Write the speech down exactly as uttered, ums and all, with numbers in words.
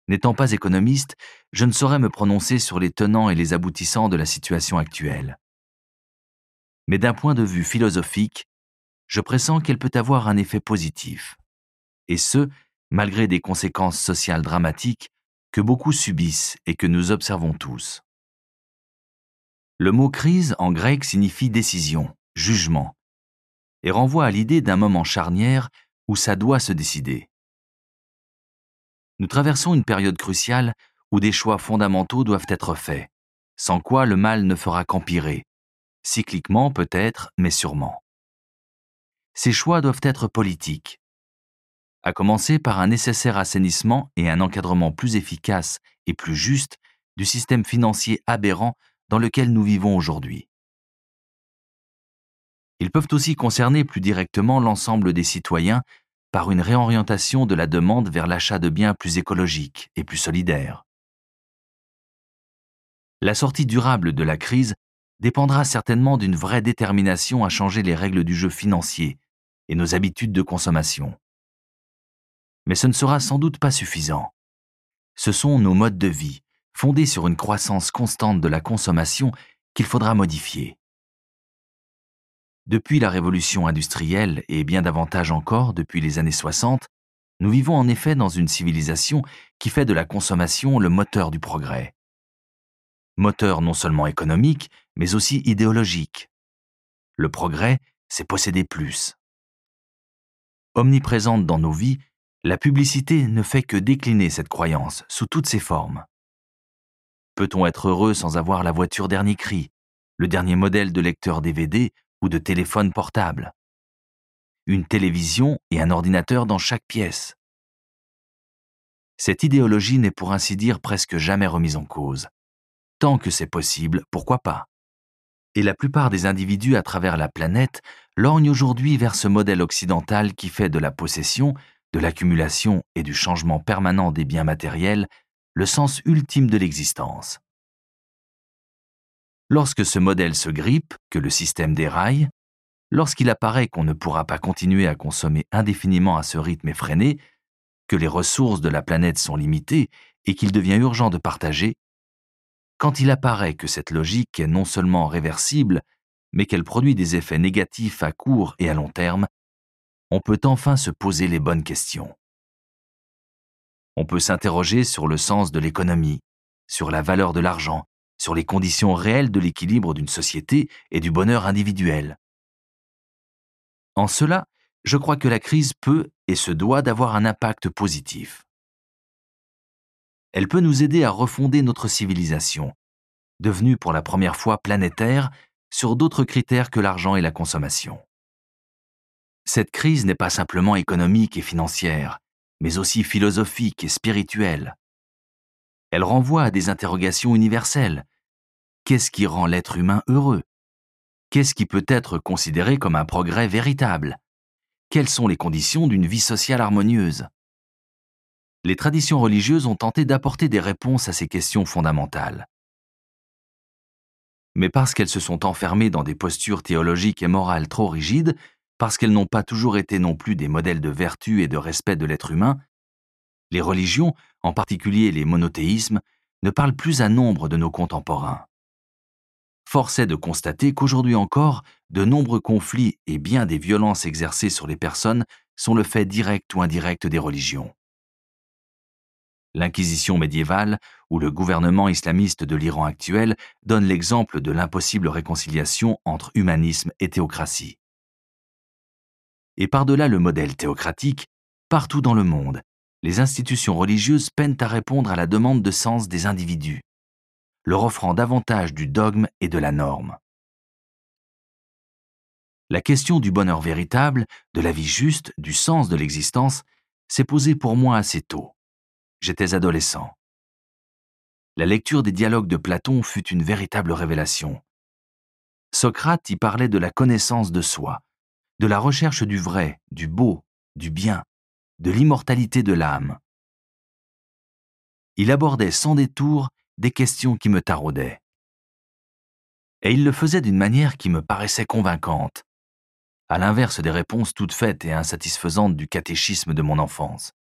N'étant pas économiste, je ne saurais me prononcer sur les tenants et les aboutissants de la situation actuelle. Mais d'un point de vue philosophique, je pressens qu'elle peut avoir un effet positif. Et ce, malgré des conséquences sociales dramatiques que beaucoup subissent et que nous observons tous. Le mot crise en grec signifie décision, jugement, et renvoie à l'idée d'un moment charnière où ça doit se décider. Nous traversons une période cruciale où des choix fondamentaux doivent être faits, sans quoi le mal ne fera qu'empirer, cycliquement peut-être, mais sûrement. Ces choix doivent être politiques, à commencer par un nécessaire assainissement et un encadrement plus efficace et plus juste du système financier aberrant dans lequel nous vivons aujourd'hui. Ils peuvent aussi concerner plus directement l'ensemble des citoyens par une réorientation de la demande vers l'achat de biens plus écologiques et plus solidaires. La sortie durable de la crise dépendra certainement d'une vraie détermination à changer les règles du jeu financier et nos habitudes de consommation. Mais ce ne sera sans doute pas suffisant. Ce sont nos modes de vie, fondés sur une croissance constante de la consommation, qu'il faudra modifier. Depuis la révolution industrielle et bien davantage encore depuis les années soixante, nous vivons en effet dans une civilisation qui fait de la consommation le moteur du progrès. Moteur non seulement économique, mais aussi idéologique. Le progrès, c'est posséder plus. Omniprésente dans nos vies, la publicité ne fait que décliner cette croyance sous toutes ses formes. Peut-on être heureux sans avoir la voiture dernier cri, le dernier modèle de lecteur D V D ou de téléphone portable, une télévision et un ordinateur dans chaque pièce? Cette idéologie n'est pour ainsi dire presque jamais remise en cause. Tant que c'est possible, pourquoi pas? Et la plupart des individus à travers la planète lorgnent aujourd'hui vers ce modèle occidental qui fait de la possession, de l'accumulation et du changement permanent des biens matériels le sens ultime de l'existence. Lorsque ce modèle se grippe, que le système déraille, lorsqu'il apparaît qu'on ne pourra pas continuer à consommer indéfiniment à ce rythme effréné, que les ressources de la planète sont limitées et qu'il devient urgent de partager, quand il apparaît que cette logique est non seulement réversible, mais qu'elle produit des effets négatifs à court et à long terme, on peut enfin se poser les bonnes questions. On peut s'interroger sur le sens de l'économie, sur la valeur de l'argent, sur les conditions réelles de l'équilibre d'une société et du bonheur individuel. En cela, je crois que la crise peut et se doit d'avoir un impact positif. Elle peut nous aider à refonder notre civilisation, devenue pour la première fois planétaire, sur d'autres critères que l'argent et la consommation. Cette crise n'est pas simplement économique et financière, mais aussi philosophique et spirituelle. Elle renvoie à des interrogations universelles. Qu'est-ce qui rend l'être humain heureux? Qu'est-ce qui peut être considéré comme un progrès véritable? Quelles sont les conditions d'une vie sociale harmonieuse? Les traditions religieuses ont tenté d'apporter des réponses à ces questions fondamentales. Mais parce qu'elles se sont enfermées dans des postures théologiques et morales trop rigides, parce qu'elles n'ont pas toujours été non plus des modèles de vertu et de respect de l'être humain, les religions, en particulier les monothéismes, ne parlent plus à nombre de nos contemporains. Force est de constater qu'aujourd'hui encore, de nombreux conflits et bien des violences exercées sur les personnes sont le fait direct ou indirect des religions. L'Inquisition médiévale ou le gouvernement islamiste de l'Iran actuel donnent l'exemple de l'impossible réconciliation entre humanisme et théocratie. Et par-delà le modèle théocratique, partout dans le monde, les institutions religieuses peinent à répondre à la demande de sens des individus, leur offrant davantage du dogme et de la norme. La question du bonheur véritable, de la vie juste, du sens de l'existence, s'est posée pour moi assez tôt. J'étais adolescent. La lecture des dialogues de Platon fut une véritable révélation. Socrate y parlait de la connaissance de soi, de la recherche du vrai, du beau, du bien, de l'immortalité de l'âme. Il abordait sans détour des questions qui me taraudaient. Et il le faisait d'une manière qui me paraissait convaincante, à l'inverse des réponses toutes faites et insatisfaisantes du catéchisme de mon enfance.